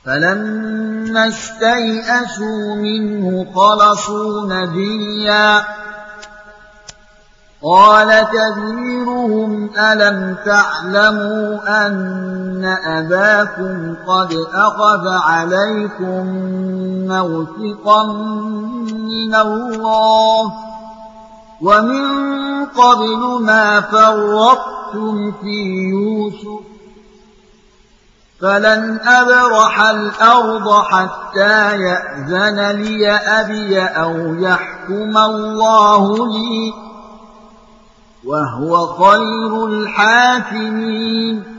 فلما استيئسوا منه خلصوا نجيا قال كبيرهم ألم تعلموا أن أباكم قد أخذ عليكم موثقا من الله ومن قبل ما فرطتم في يوسف فلن أبرح الأرض حتى يأذن لي أبي أو يحكم الله لي وهو خير الحاكمين